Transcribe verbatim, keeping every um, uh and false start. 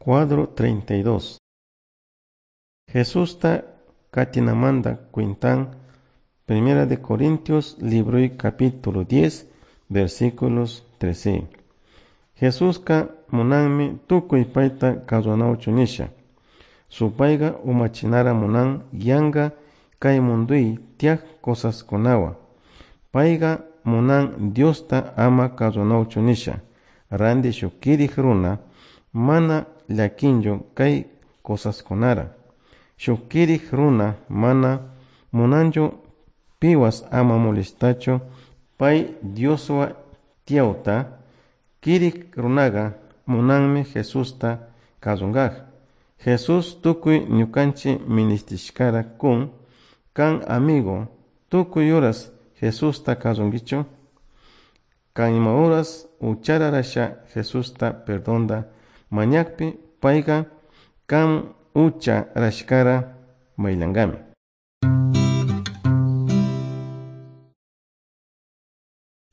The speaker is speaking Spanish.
Cuadro treinta y dos. Jesús ta katinamanda cuentan Primera de Corintios, libro y capítulo diez, versículos trece. Jesús ka munanmi tukuy payta kawsanawchunisha. Supayga umachinara munan yanga kay munduy tiyak cosas konawa. Payga munan Diosta ama kawsanawchunisha. Randi shukirij runa mana llakinjo kay cosas konara. Shukirij runa mana munanjo piwas ama molestacho pay Dioswa tiauta. Kirij runaga munanmi Jesusta kawsangaj. Jesus tukuy ñukanchi ministishkara kun kan amigo tukuy horas Jesusta kawsankichu. Kan ima horas uchararasha Jesusta perdonda mañakpi payga kan ucha rashkara maylangami.